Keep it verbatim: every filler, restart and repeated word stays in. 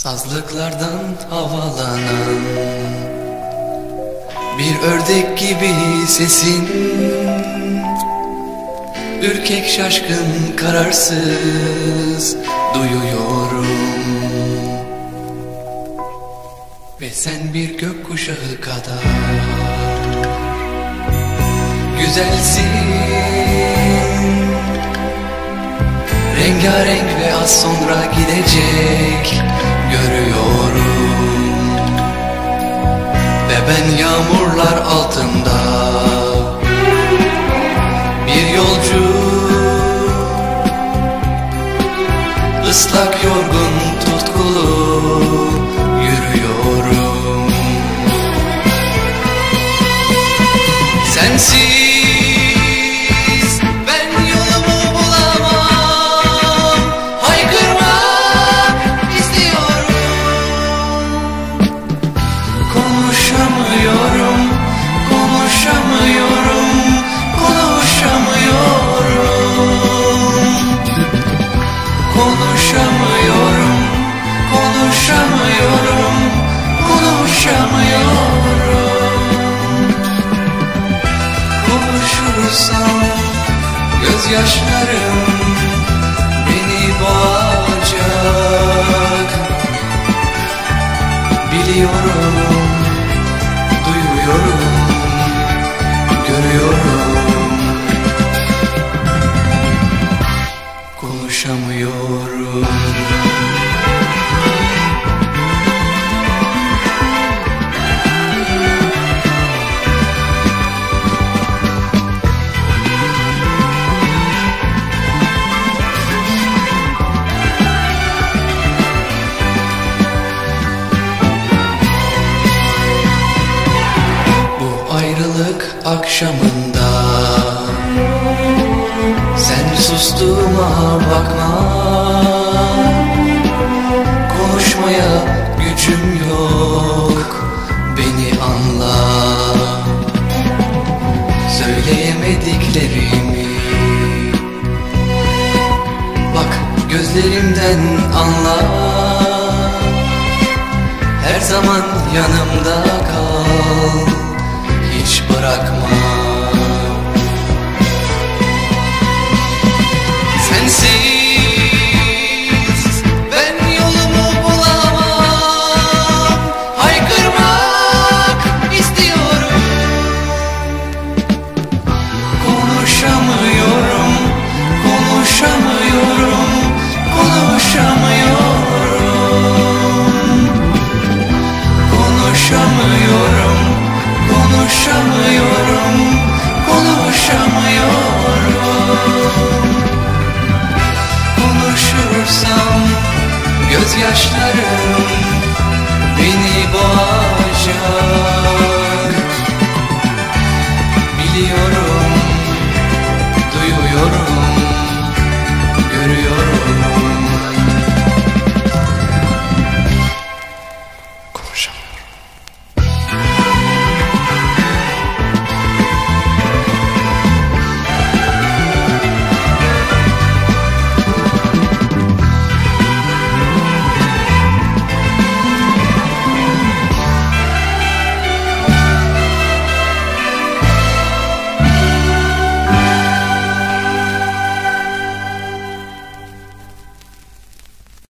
Sazlıklardan havalanan bir ördek gibi sesin, ürkek, şaşkın, kararsız duyuyorum. Ve sen bir gökkuşağı kadar güzelsin, rengarenk ve az sonra gidecek görüyorum. Ve ben yağmurlar altında bir yolcu, ıslak, yorgun, tutkulu yürüyorum. Sensiz konuşamıyorum, konuşamıyorum, konuşamıyorum, konuşamıyorum, konuşamıyorum. Konuşursam gözyaşlarım beni boğacak. Biliyorum, duyuyorum, görüyorum. Konuşamıyorum. Ayrılık akşamında sen sustuğuma bakma, konuşmaya gücüm yok, beni anla. Söyleyemediklerimi bak gözlerimden anla. Her zaman yanımda kal, hiç bırakma. Sensiz ben yolumu bulamam, haykırmak istiyorum. Konuşamıyorum, konuşamıyorum, konuşamıyorum. Konuşamıyorum, konuşamıyorum, konuşamıyorum. Konuşursam gözyaşlarım beni boğacak.